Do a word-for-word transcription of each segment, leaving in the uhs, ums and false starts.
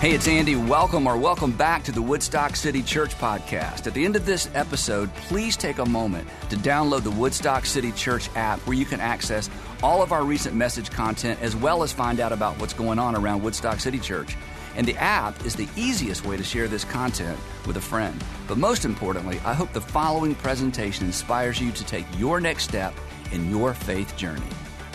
Hey, it's Andy. Welcome or welcome back to the Woodstock City Church podcast. At the end of this episode, please take a moment to download the Woodstock City Church app where you can access all of our recent message content as well as find out about what's going on around Woodstock City Church. And the app is the easiest way to share this content with a friend. But most importantly, I hope the following presentation inspires you to take your next step in your faith journey.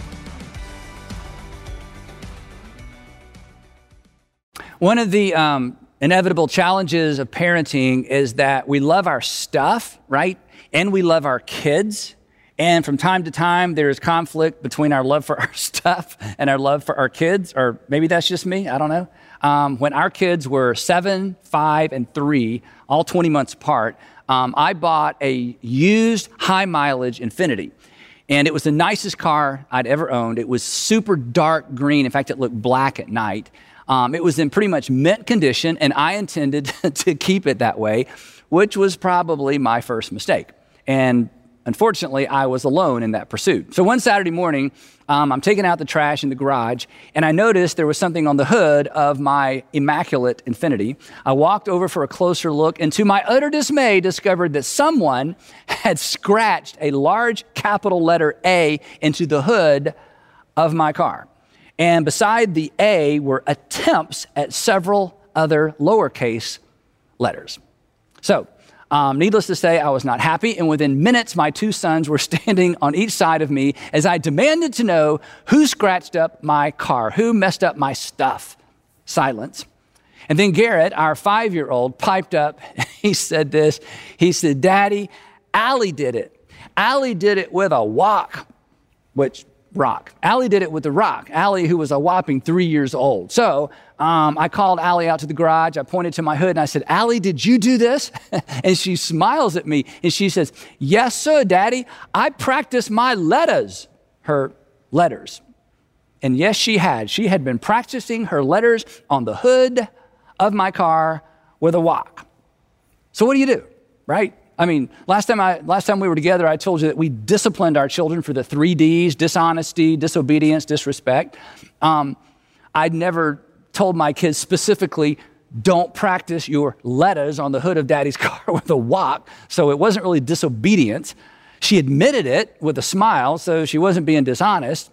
One of the um, inevitable challenges of parenting is that we love our stuff, right? And we love our kids. And from time to time, there is conflict between our love for our stuff and our love for our kids, or maybe that's just me, I don't know. Um, when our kids were seven, five, and three, all twenty months apart, um, I bought a used high-mileage Infiniti. And it was the nicest car I'd ever owned. It was super dark green. In fact, it looked black at night. Um, it was in pretty much mint condition, and I intended to keep it that way, which was probably my first mistake. And unfortunately, I was alone in that pursuit. So one Saturday morning, um, I'm taking out the trash in the garage, and I noticed there was something on the hood of my immaculate Infiniti. I walked over for a closer look, and to my utter dismay, discovered that someone had scratched a large capital letter A into the hood of my car. And beside the A were attempts at several other lowercase letters. So, um, needless to say, I was not happy. And within minutes, my two sons were standing on each side of me as I demanded to know who scratched up my car, who messed up my stuff. Silence. And then Garrett, our five-year-old, piped up. He said this. He said, "Daddy, Allie did it. Allie did it with a wok," which rock. Allie did it with the rock. Allie, who was a whopping three years old. So um, I called Allie out to the garage. I pointed to my hood and I said, "Allie, did you do this?" And she smiles at me and she says, "Yes, sir, Daddy. I practiced my letters," her letters. And yes, she had. She had been practicing her letters on the hood of my car with a wok. So what do you do, right? I mean, last time I last time we were together, I told you that we disciplined our children for the three Ds: dishonesty, disobedience, disrespect. Um, I'd never told my kids specifically, don't practice your letters on the hood of Daddy's car with a wok. So it wasn't really disobedience. She admitted it with a smile, so she wasn't being dishonest.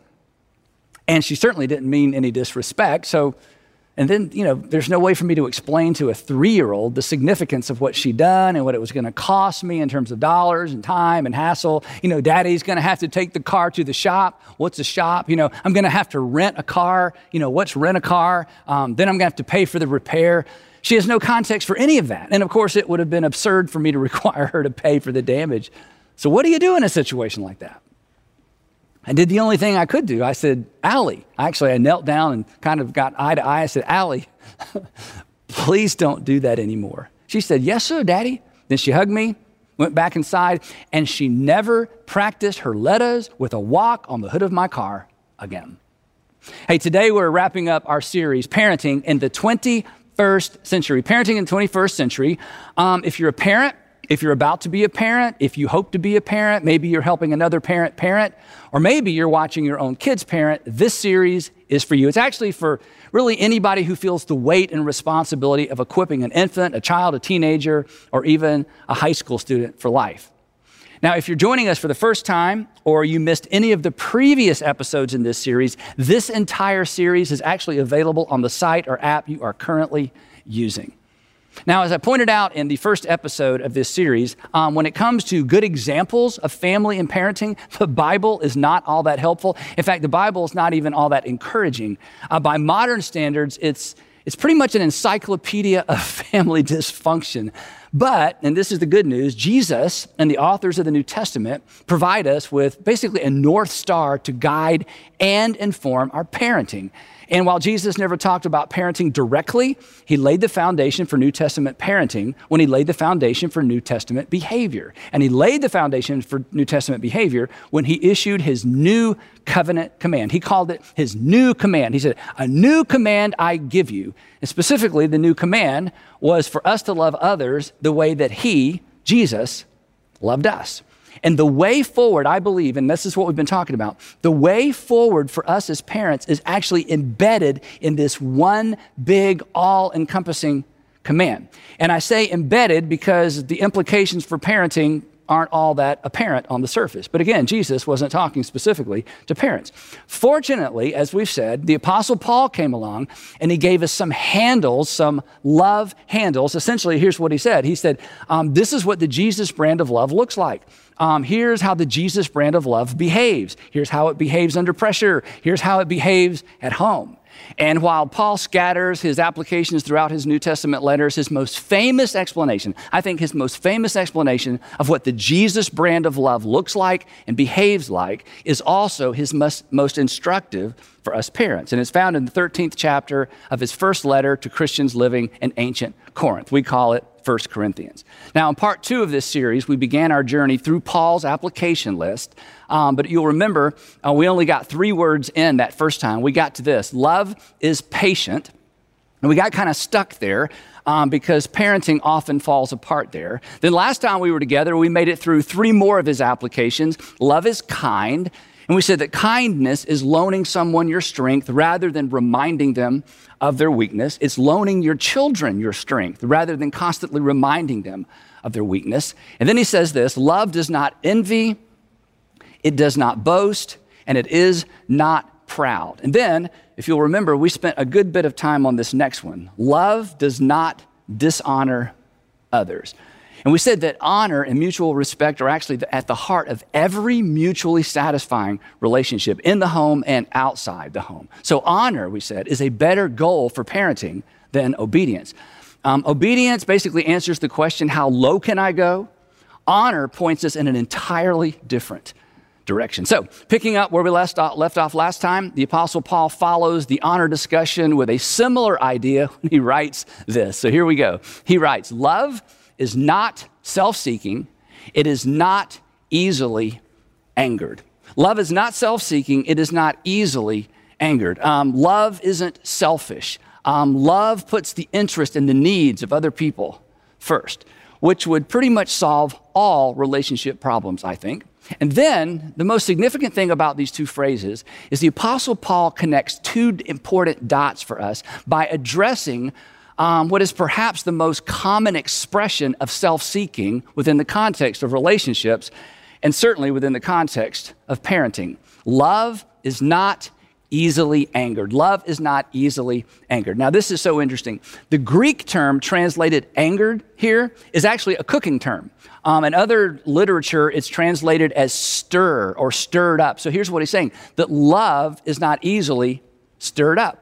And she certainly didn't mean any disrespect. So And then, you know, there's no way for me to explain to a three-year-old the significance of what she'd done and what it was going to cost me in terms of dollars and time and hassle. You know, Daddy's going to have to take the car to the shop. What's a shop? You know, I'm going to have to rent a car. You know, what's rent a car? Um, then I'm going to have to pay for the repair. She has no context for any of that. And of course, it would have been absurd for me to require her to pay for the damage. So what do you do in a situation like that? I did the only thing I could do. I said, "Allie," actually I knelt down and kind of got eye to eye. I said, "Allie, please don't do that anymore." She said, "Yes, sir, Daddy." Then she hugged me, went back inside, and she never practiced her letters with a wok on the hood of my car again. Hey, today we're wrapping up our series, Parenting in the twenty-first Century. Parenting in the twenty-first century. Um, if you're a parent, if you're about to be a parent, if you hope to be a parent, maybe you're helping another parent parent, or maybe you're watching your own kids parent, this series is for you. It's actually for really anybody who feels the weight and responsibility of equipping an infant, a child, a teenager, or even a high school student for life. Now, if you're joining us for the first time, or you missed any of the previous episodes in this series, this entire series is actually available on the site or app you are currently using. Now, as I pointed out in the first episode of this series, um, when it comes to good examples of family and parenting, the Bible is not all that helpful. In fact, the Bible is not even all that encouraging. Uh, by modern standards, it's it's pretty much an encyclopedia of family dysfunction. But, and this is the good news, Jesus and the authors of the New Testament provide us with basically a North Star to guide and inform our parenting. And while Jesus never talked about parenting directly, he laid the foundation for New Testament parenting when he laid the foundation for New Testament behavior. And he laid the foundation for New Testament behavior when he issued his new covenant command. He called it his new command. He said, "A new command I give you." And specifically, the new command was for us to love others the way that he, Jesus, loved us. And the way forward, I believe, and this is what we've been talking about, the way forward for us as parents is actually embedded in this one big, all-encompassing command. And I say embedded because the implications for parenting aren't all that apparent on the surface. But again, Jesus wasn't talking specifically to parents. Fortunately, as we've said, the Apostle Paul came along and he gave us some handles, some love handles. Essentially, here's what he said. He said, um, this is what the Jesus brand of love looks like. Um, here's how the Jesus brand of love behaves. Here's how it behaves under pressure. Here's how it behaves at home. And while Paul scatters his applications throughout his New Testament letters, his most famous explanation, I think his most famous explanation of what the Jesus brand of love looks like and behaves like is also his most, most instructive for us parents. And it's found in the thirteenth chapter of his first letter to Christians living in ancient Corinth. We call it First Corinthians. Now, in part two of this series, we began our journey through Paul's application list. Um, but you'll remember, uh, we only got three words in that first time. We got to this: love is patient. And we got kind of stuck there um, because parenting often falls apart there. Then last time we were together, we made it through three more of his applications. Love is kind. And we said that kindness is loaning someone your strength rather than reminding them of their weakness. It's loaning your children your strength rather than constantly reminding them of their weakness. And then he says this: love does not envy, it does not boast, and it is not proud. And then, if you'll remember, we spent a good bit of time on this next one. Love does not dishonor others. And we said that honor and mutual respect are actually at the heart of every mutually satisfying relationship in the home and outside the home. So honor, we said, is a better goal for parenting than obedience. Um, obedience basically answers the question, how low can I go? Honor points us in an entirely different direction. So picking up where we left off, left off last time, the Apostle Paul follows the honor discussion with a similar idea when he writes this. So here we go. He writes, love is not self-seeking. It is not easily angered. Love is not self-seeking. It is not easily angered. Um, love isn't selfish. Um, love puts the interest and the needs of other people first, which would pretty much solve all relationship problems, I think. And then the most significant thing about these two phrases is the Apostle Paul connects two important dots for us by addressing Um, what is perhaps the most common expression of self-seeking within the context of relationships, and certainly within the context of parenting. Love is not easily angered. Love is not easily angered. Now, this is so interesting. The Greek term translated angered here is actually a cooking term. Um, in other literature, it's translated as stir or stirred up. So here's what he's saying, that love is not easily stirred up.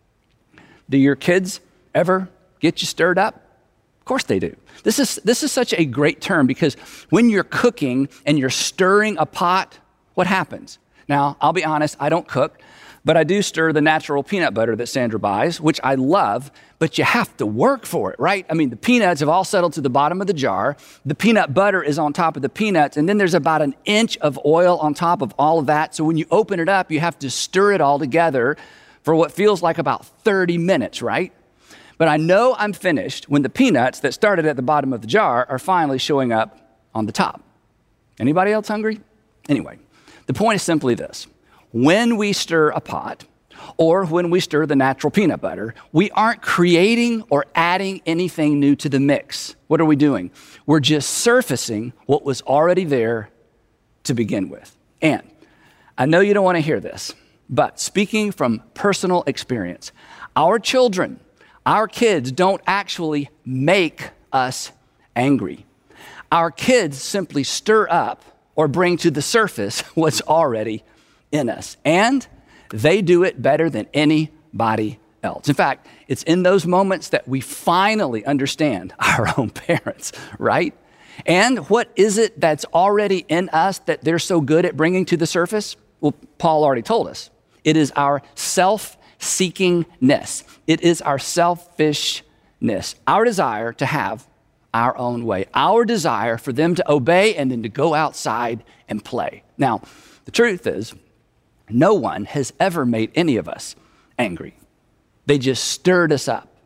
Do your kids ever get you stirred up? Of course they do. This is this is such a great term because when you're cooking and you're stirring a pot, what happens? Now, I'll be honest, I don't cook, but I do stir the natural peanut butter that Sandra buys, which I love, but you have to work for it, right? I mean, the peanuts have all settled to the bottom of the jar. The peanut butter is on top of the peanuts, and then there's about an inch of oil on top of all of that. So when you open it up, you have to stir it all together for what feels like about thirty minutes, right? But I know I'm finished when the peanuts that started at the bottom of the jar are finally showing up on the top. Anybody else hungry? Anyway, the point is simply this. When we stir a pot, or when we stir the natural peanut butter, we aren't creating or adding anything new to the mix. What are we doing? We're just surfacing what was already there to begin with. And I know you don't want to hear this, but speaking from personal experience, our children, our kids don't actually make us angry. Our kids simply stir up or bring to the surface what's already in us. And they do it better than anybody else. In fact, it's in those moments that we finally understand our own parents, right? And what is it that's already in us that they're so good at bringing to the surface? Well, Paul already told us. It is our self seekingness. It is our selfishness, our desire to have our own way, our desire for them to obey and then to go outside and play. Now, the truth is, no one has ever made any of us angry. They just stirred us up.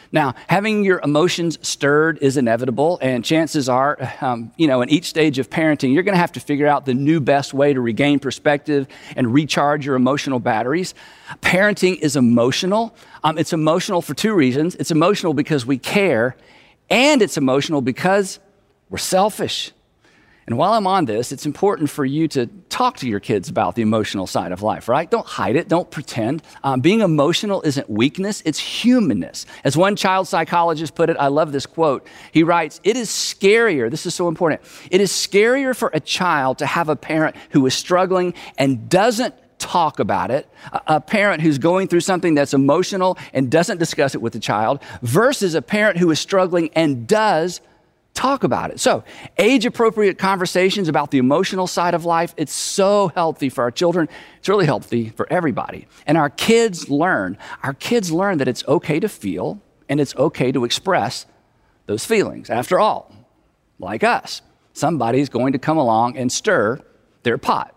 Now, having your emotions stirred is inevitable, and chances are, um, you know, in each stage of parenting, you're going to have to figure out the new best way to regain perspective and recharge your emotional batteries. Parenting is emotional. Um, it's emotional for two reasons. It's emotional because we care, and it's emotional because we're selfish. And while I'm on this, it's important for you to talk to your kids about the emotional side of life, right? Don't hide it. Don't pretend. Um, being emotional isn't weakness. It's humanness. As one child psychologist put it, I love this quote. He writes, it is scarier. This is so important. It is scarier for a child to have a parent who is struggling and doesn't talk about it, a, a parent who's going through something that's emotional and doesn't discuss it with the child, versus a parent who is struggling and does talk about it. So age-appropriate conversations about the emotional side of life, it's so healthy for our children. It's really healthy for everybody. And our kids learn, our kids learn that it's okay to feel and it's okay to express those feelings. After all, like us, somebody's going to come along and stir their pot.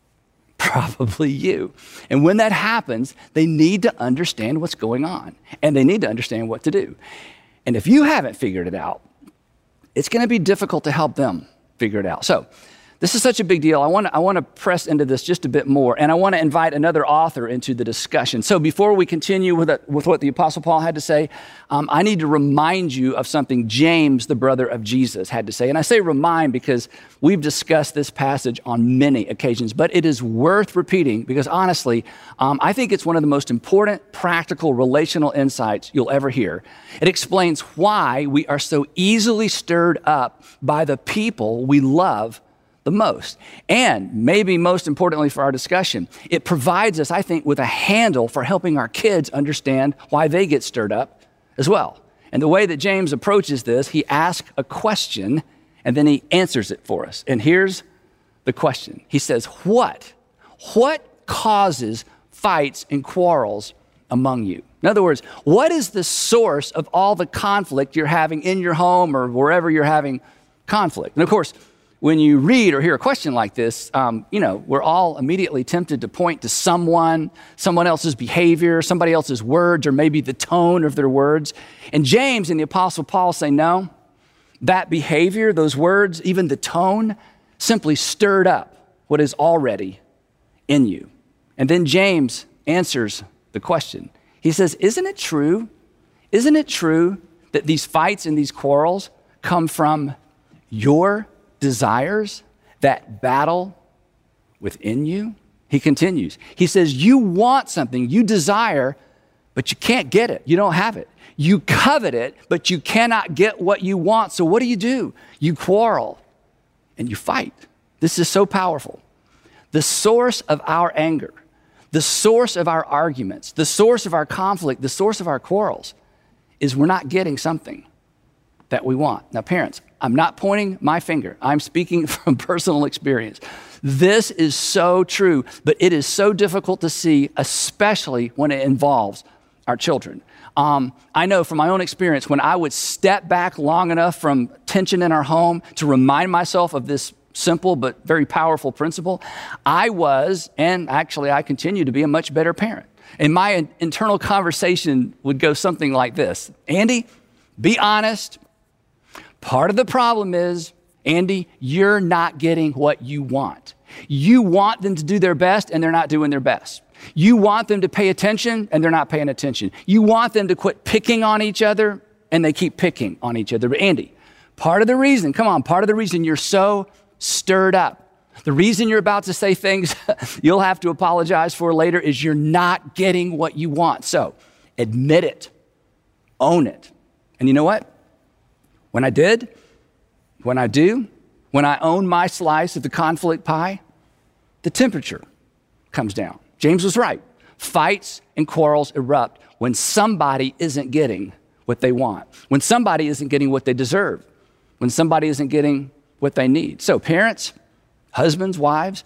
Probably you. And when that happens, they need to understand what's going on and they need to understand what to do. And if you haven't figured it out, it's going to be difficult to help them figure it out. So this is such a big deal. I want to I want to press into this just a bit more, and I want to invite another author into the discussion. So before we continue with, a, with what the Apostle Paul had to say, um, I need to remind you of something James, the brother of Jesus, had to say. And I say remind because we've discussed this passage on many occasions, but it is worth repeating because honestly, um, I think it's one of the most important, practical, relational insights you'll ever hear. It explains why we are so easily stirred up by the people we love the most. And maybe most importantly for our discussion, it provides us, I think, with a handle for helping our kids understand why they get stirred up as well. And the way that James approaches this, he asks a question and then he answers it for us. And here's the question. He says, what? What causes fights and quarrels among you? In other words, what is the source of all the conflict you're having in your home or wherever you're having conflict? And of course, when you read or hear a question like this, um, you know, we're all immediately tempted to point to someone, someone else's behavior, somebody else's words, or maybe the tone of their words. And James and the Apostle Paul say, no, that behavior, those words, even the tone, simply stirred up what is already in you. And then James answers the question. He says, isn't it true? Isn't it true that these fights and these quarrels come from your desires that battle within you? He continues. He says, you want something, you desire, but you can't get it. You don't have it. You covet it, but you cannot get what you want. So what do you do? You quarrel and you fight. This is so powerful. The source of our anger, the source of our arguments, the source of our conflict, the source of our quarrels is we're not getting something that we want. Now, parents, I'm not pointing my finger. I'm speaking from personal experience. This is so true, but it is so difficult to see, especially when it involves our children. Um, I know from my own experience, when I would step back long enough from tension in our home to remind myself of this simple but very powerful principle, I was, and actually I continue to be, a much better parent. And my internal conversation would go something like this. Andy, be honest. Part of the problem is, Andy, you're not getting what you want. You want them to do their best and they're not doing their best. You want them to pay attention and they're not paying attention. You want them to quit picking on each other and they keep picking on each other. But Andy, part of the reason, come on, part of the reason you're so stirred up, the reason you're about to say things you'll have to apologize for later is you're not getting what you want. So admit it, own it. And you know what? When I did, when I do, when I own my slice of the conflict pie, the temperature comes down. James was right. Fights and quarrels erupt when somebody isn't getting what they want, when somebody isn't getting what they deserve, when somebody isn't getting what they need. So parents, husbands, wives,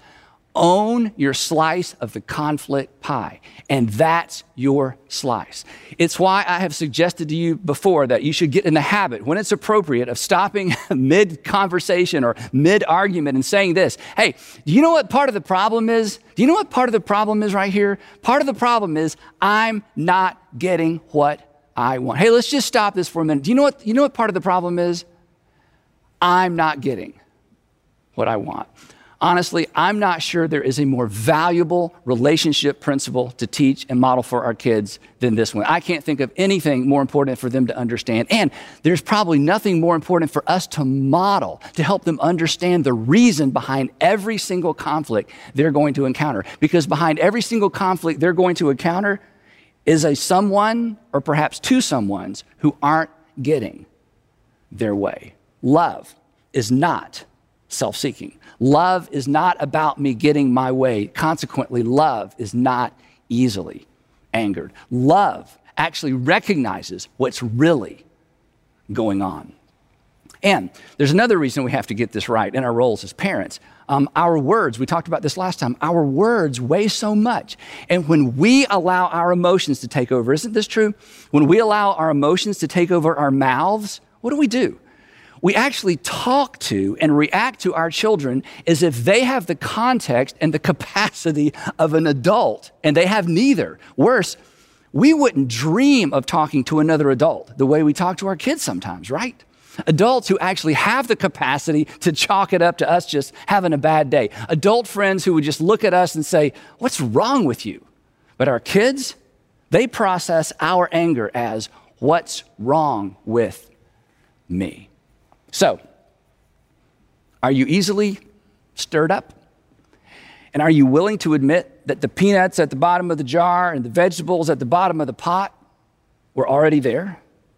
own your slice of the conflict pie, and that's your slice. It's why I have suggested to you before that you should get in the habit, when it's appropriate, of stopping mid-conversation or mid-argument and saying this, hey, do you know what part of the problem is? Do you know what part of the problem is right here? Part of the problem is I'm not getting what I want. Hey, let's just stop this for a minute. Do you know what, you know what part of the problem is? I'm not getting what I want. Honestly, I'm not sure there is a more valuable relationship principle to teach and model for our kids than this one. I can't think of anything more important for them to understand. And there's probably nothing more important for us to model to help them understand the reason behind every single conflict they're going to encounter. Because behind every single conflict they're going to encounter is a someone, or perhaps two someones, who aren't getting their way. Love is not self-seeking. Love is not about me getting my way. Consequently, love is not easily angered. Love actually recognizes what's really going on. And there's another reason we have to get this right in our roles as parents. Um, our words, we talked about this last time, our words weigh so much. And when we allow our emotions to take over, isn't this true? When we allow our emotions to take over our mouths, what do we do? We actually talk to and react to our children as if they have the context and the capacity of an adult, and they have neither. Worse, we wouldn't dream of talking to another adult the way we talk to our kids sometimes, right? Adults who actually have the capacity to chalk it up to us just having a bad day. Adult friends who would just look at us and say, "What's wrong with you?" But our kids, they process our anger as, "What's wrong with me?" So, are you easily stirred up? And are you willing to admit that the peanuts at the bottom of the jar and the vegetables at the bottom of the pot were already there?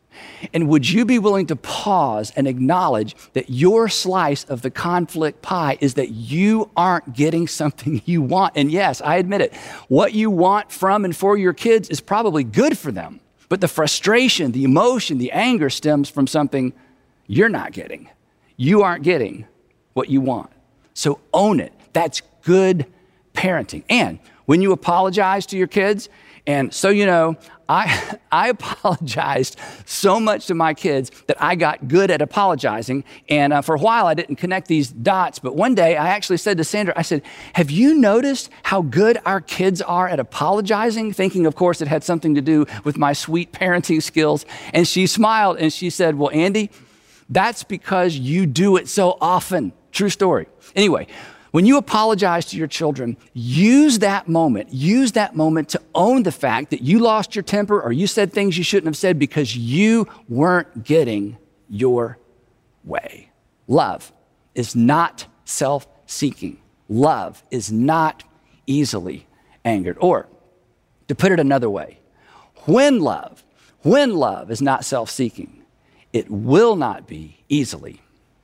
And would you be willing to pause and acknowledge that your slice of the conflict pie is that you aren't getting something you want? And yes, I admit it, what you want from and for your kids is probably good for them. But the frustration, the emotion, the anger stems from something you're not getting. You aren't getting what you want. So own it. That's good parenting. And when you apologize to your kids, and so you know, I, I apologized so much to my kids that I got good at apologizing. And uh, for a while, I didn't connect these dots. But one day, I actually said to Sandra, I said, "Have you noticed how good our kids are at apologizing?" Thinking, of course, it had something to do with my sweet parenting skills. And she smiled and she said, "Well, Andy, that's because you do it so often." True story. Anyway, when you apologize to your children, use that moment, use that moment to own the fact that you lost your temper or you said things you shouldn't have said because you weren't getting your way. Love is not self-seeking. Love is not easily angered. Or, to put it another way, when love, when love is not self-seeking, it will not be easily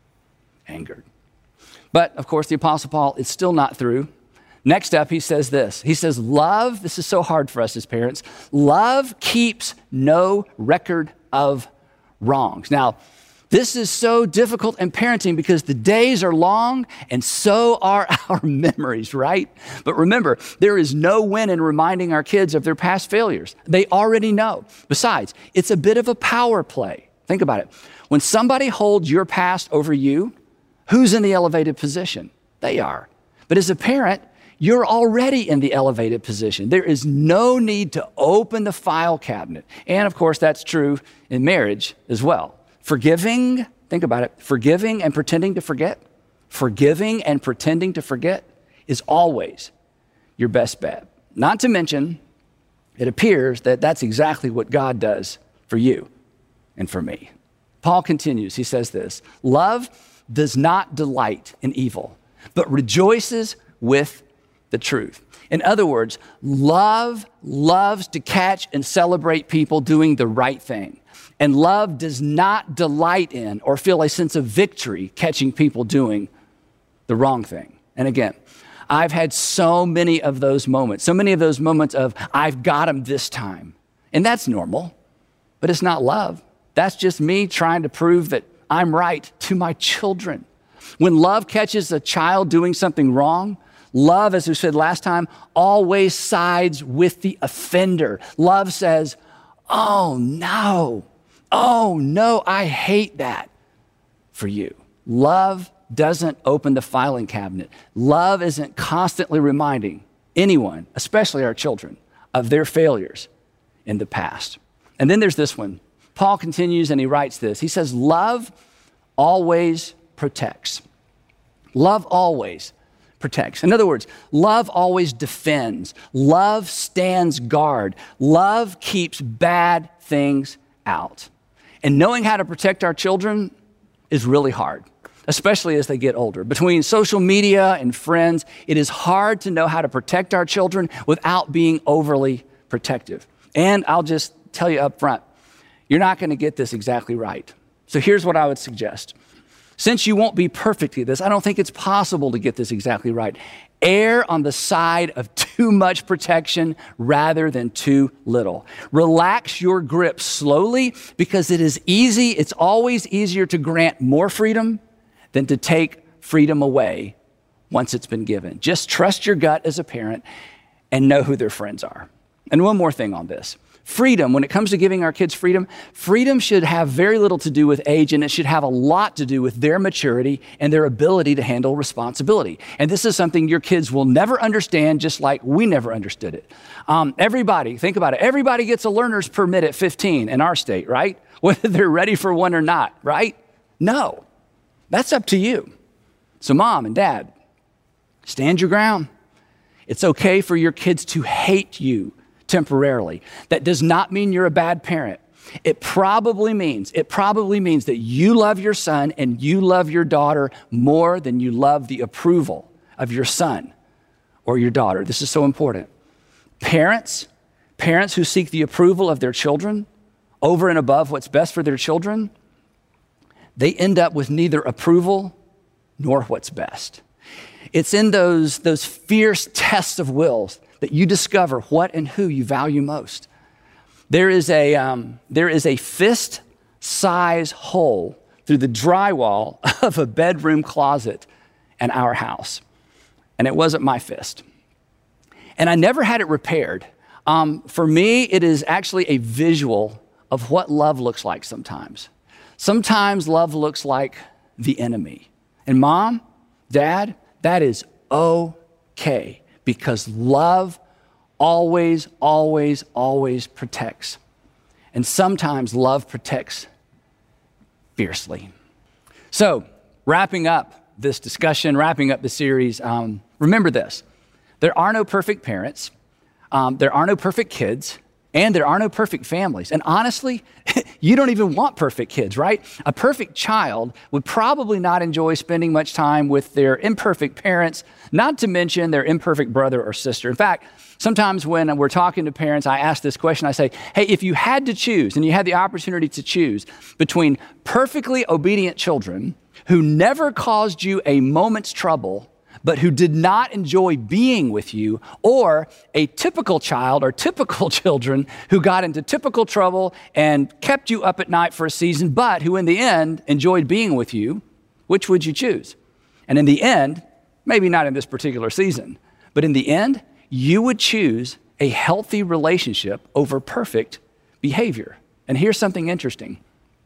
angered. But, of course, the Apostle Paul is still not through. Next up, he says this. He says, love, this is so hard for us as parents, love keeps no record of wrongs. Now, this is so difficult in parenting because the days are long and so are our memories, right? But remember, there is no win in reminding our kids of their past failures. They already know. Besides, it's a bit of a power play. Think about it. When somebody holds your past over you, who's in the elevated position? They are. But as a parent, you're already in the elevated position. There is no need to open the file cabinet. And of course, that's true in marriage as well. Forgiving, think about it, forgiving and pretending to forget, forgiving and pretending to forget is always your best bet. Not to mention, it appears that that's exactly what God does for you and for me. Paul continues, he says this, love does not delight in evil, but rejoices with the truth. In other words, love loves to catch and celebrate people doing the right thing. And love does not delight in or feel a sense of victory catching people doing the wrong thing. And again, I've had so many of those moments, so many of those moments of, I've got them this time. And that's normal, but it's not love. That's just me trying to prove that I'm right to my children. When love catches a child doing something wrong, love, as we said last time, always sides with the offender. Love says, oh no, oh no, I hate that for you. Love doesn't open the filing cabinet. Love isn't constantly reminding anyone, especially our children, of their failures in the past. And then there's this one. Paul continues and he writes this. He says, love always protects. Love always protects. In other words, love always defends. Love stands guard. Love keeps bad things out. And knowing how to protect our children is really hard, especially as they get older. Between social media and friends, it is hard to know how to protect our children without being overly protective. And I'll just tell you up front, you're not going to get this exactly right. So here's what I would suggest. Since you won't be perfect at this, I don't think it's possible to get this exactly right. Err on the side of too much protection rather than too little. Relax your grip slowly because it is easy. It's always easier to grant more freedom than to take freedom away once it's been given. Just trust your gut as a parent and know who their friends are. And one more thing on this. Freedom, when it comes to giving our kids freedom, freedom should have very little to do with age, and it should have a lot to do with their maturity and their ability to handle responsibility. And this is something your kids will never understand, just like we never understood it. Um, everybody, think about it, everybody gets a learner's permit at fifteen in our state, right? Whether they're ready for one or not, right? No, that's up to you. So mom and dad, stand your ground. It's okay for your kids to hate you temporarily. That does not mean you're a bad parent. It probably means, it probably means that you love your son and you love your daughter more than you love the approval of your son or your daughter. This is so important. Parents, parents who seek the approval of their children over and above what's best for their children, they end up with neither approval nor what's best. It's in those, those fierce tests of wills that you discover what and who you value most. There is a, um, there is a fist-size hole through the drywall of a bedroom closet in our house. And it wasn't my fist. And I never had it repaired. Um, for me, it is actually a visual of what love looks like sometimes. Sometimes love looks like the enemy. And mom, dad, that is okay. Because love always, always, always protects. And sometimes love protects fiercely. So, wrapping up this discussion, wrapping up the series, um, remember this. There are no perfect parents, um, there are no perfect kids, and there are no perfect families. And honestly, you don't even want perfect kids, right? A perfect child would probably not enjoy spending much time with their imperfect parents, not to mention their imperfect brother or sister. In fact, sometimes when we're talking to parents, I ask this question. I say, hey, if you had to choose, and you had the opportunity to choose between perfectly obedient children who never caused you a moment's trouble, but who did not enjoy being with you, or a typical child or typical children who got into typical trouble and kept you up at night for a season, but who in the end enjoyed being with you, which would you choose? And in the end, maybe not in this particular season, but in the end, you would choose a healthy relationship over perfect behavior. And here's something interesting.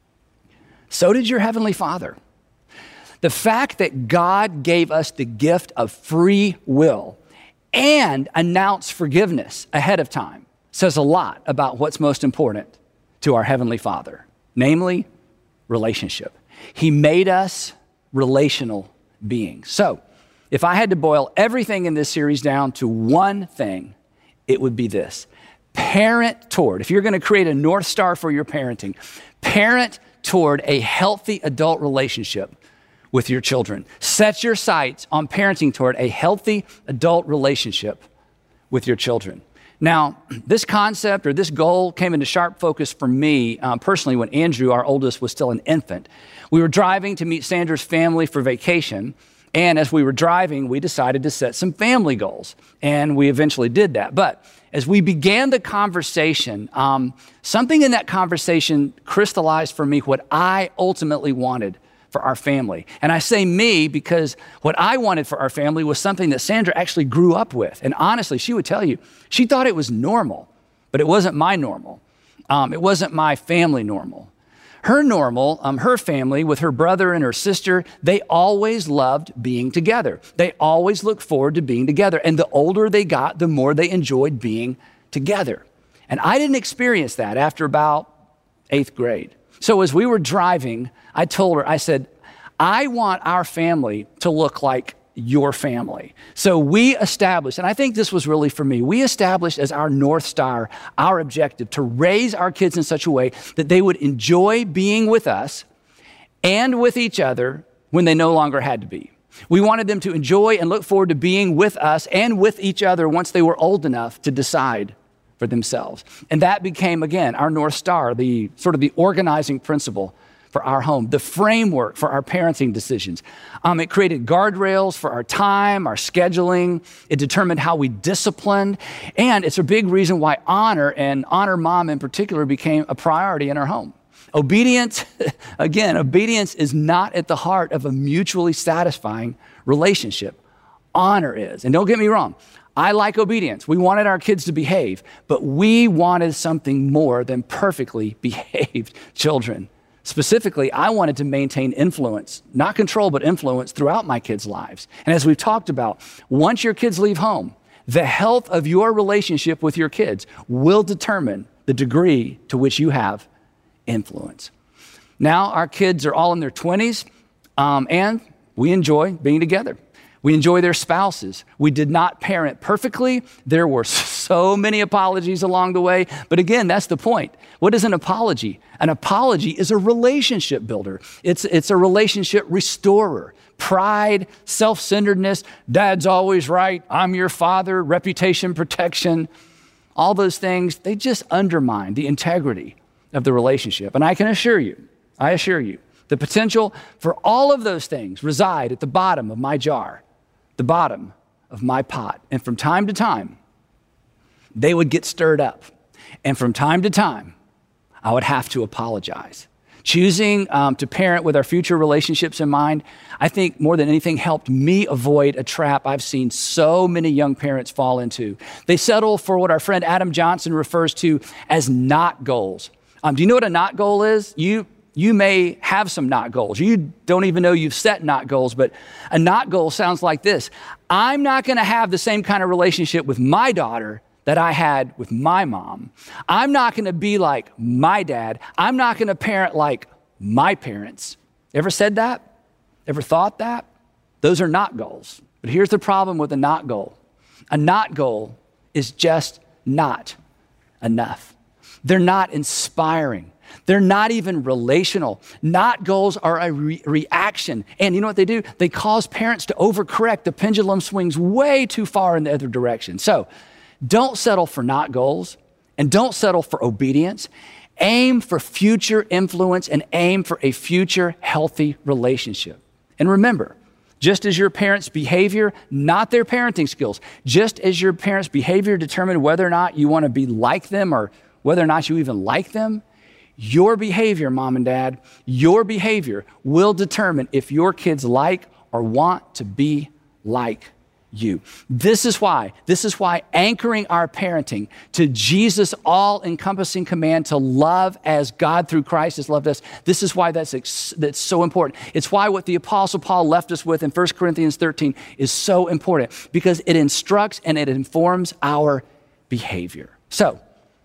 So did your Heavenly Father. The fact that God gave us the gift of free will and announced forgiveness ahead of time says a lot about what's most important to our Heavenly Father, namely relationship. He made us relational beings. So if I had to boil everything in this series down to one thing, it would be this. Parent toward, if you're going to create a North Star for your parenting, parent toward a healthy adult relationship with your children. Set your sights on parenting toward a healthy adult relationship with your children. Now, this concept or this goal came into sharp focus for me um, personally when Andrew, our oldest, was still an infant. We were driving to meet Sandra's family for vacation, and as we were driving, we decided to set some family goals, and we eventually did that. But as we began the conversation, um, something in that conversation crystallized for me what I ultimately wanted for our family. And I say me because what I wanted for our family was something that Sandra actually grew up with. And honestly, she would tell you, she thought it was normal, but it wasn't my normal. Um, it wasn't my family normal. Her normal, um, her family with her brother and her sister, they always loved being together. They always looked forward to being together. And the older they got, the more they enjoyed being together. And I didn't experience that after about eighth grade. So as we were driving, I told her, I said, I want our family to look like your family. So we established, and I think this was really for me, we established as our North Star, our objective, to raise our kids in such a way that they would enjoy being with us and with each other when they no longer had to be. We wanted them to enjoy and look forward to being with us and with each other once they were old enough to decide for themselves. And that became, again, our North Star, the sort of the organizing principle for our home, the framework for our parenting decisions. Um, it created guardrails for our time, our scheduling. It determined how we disciplined. And it's a big reason why honor, and honor mom in particular, became a priority in our home. Obedience, again, obedience is not at the heart of a mutually satisfying relationship. Honor is. And don't get me wrong, I like obedience. We wanted our kids to behave, but we wanted something more than perfectly behaved children. Specifically, I wanted to maintain influence, not control, but influence throughout my kids' lives. And as we've talked about, once your kids leave home, the health of your relationship with your kids will determine the degree to which you have influence. Now, our kids are all in their twenties, um, and we enjoy being together. We enjoy their spouses. We did not parent perfectly. There were so many apologies along the way. But again, that's the point. What is an apology? An apology is a relationship builder. It's, it's a relationship restorer. Pride, self-centeredness, dad's always right, I'm your father, reputation protection, all those things, they just undermine the integrity of the relationship. And I can assure you, I assure you, the potential for all of those things reside at the bottom of my jar, the bottom of my pot. And from time to time, they would get stirred up. And from time to time, I would have to apologize. Choosing um, to parent with our future relationships in mind, I think more than anything helped me avoid a trap I've seen so many young parents fall into. They settle for what our friend Adam Johnson refers to as not goals. Um, do you know what a not goal is? You You may have some not goals. You don't even know you've set not goals, but a not goal sounds like this. I'm not going to have the same kind of relationship with my daughter that I had with my mom. I'm not going to be like my dad. I'm not going to parent like my parents. Ever said that? Ever thought that? Those are not goals. But here's the problem with a not goal. A not goal is just not enough. They're not inspiring. They're not even relational. Not goals are a re- reaction. And you know what they do? They cause parents to overcorrect. The pendulum swings way too far in the other direction. So don't settle for not goals, and don't settle for obedience. Aim for future influence and aim for a future healthy relationship. And remember, just as your parents' behavior, not their parenting skills, just as your parents' behavior determine whether or not you want to be like them or whether or not you even like them, your behavior, mom and dad, your behavior will determine if your kids like or want to be like you. This is why, this is why anchoring our parenting to Jesus' all-encompassing command to love as God through Christ has loved us, this is why that's, ex- that's so important. It's why what the Apostle Paul left us with in First Corinthians thirteen is so important, because it instructs and it informs our behavior. So,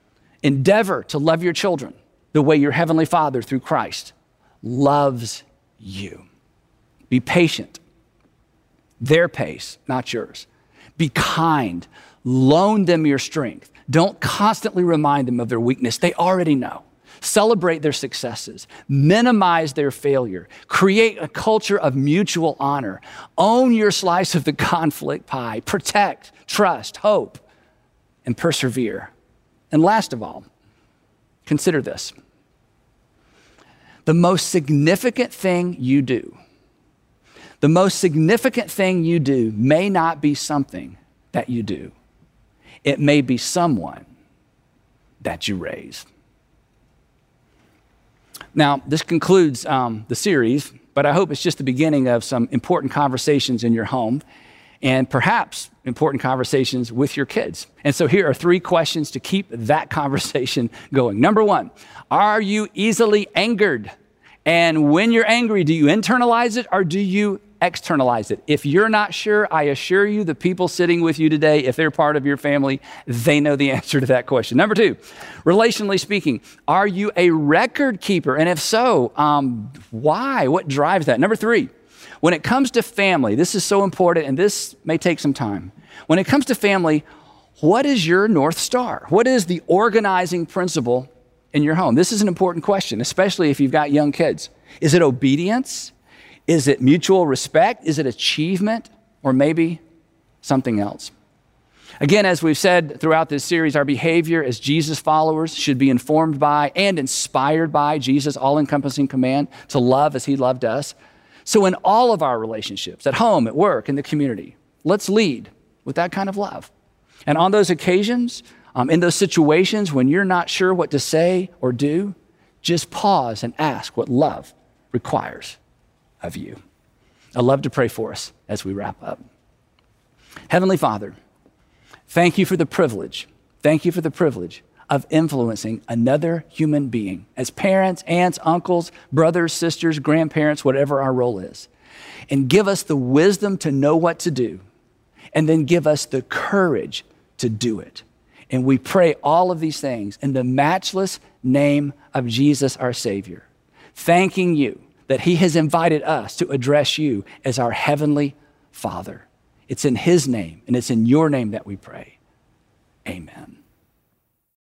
endeavor to love your children the way your Heavenly Father through Christ loves you. Be patient. Their pace, not yours. Be kind. Loan them your strength. Don't constantly remind them of their weakness. They already know. Celebrate their successes. Minimize their failure. Create a culture of mutual honor. Own your slice of the conflict pie. Protect, trust, hope, and persevere. And last of all, consider this. The most significant thing you do, the most significant thing you do may not be something that you do. It may be someone that you raise. Now, this concludes um, the series, but I hope it's just the beginning of some important conversations in your home and perhaps important conversations with your kids. And so here are three questions to keep that conversation going. Number one, are you easily angered? And when you're angry, do you internalize it or do you externalize it. If you're not sure, I assure you the people sitting with you today, if they're part of your family, they know the answer to that question. Number two, relationally speaking, are you a record keeper? And if so, um, why? What drives that? Number three, when it comes to family, this is so important, and this may take some time. When it comes to family, what is your North Star? What is the organizing principle in your home? This is an important question, especially if you've got young kids. Is it obedience? Is it mutual respect? Is it achievement? Or maybe something else? Again, as we've said throughout this series, our behavior as Jesus followers should be informed by and inspired by Jesus' all-encompassing command to love as he loved us. So in all of our relationships, at home, at work, in the community, let's lead with that kind of love. And on those occasions, um, in those situations when you're not sure what to say or do, just pause and ask what love requires of you. I'd love to pray for us as we wrap up. Heavenly Father, thank you for the privilege, thank you for the privilege of influencing another human being as parents, aunts, uncles, brothers, sisters, grandparents, whatever our role is. And give us the wisdom to know what to do, and then give us the courage to do it. And we pray all of these things in the matchless name of Jesus, our Savior, thanking you that he has invited us to address you as our heavenly Father. It's in his name, and it's in your name that we pray. Amen.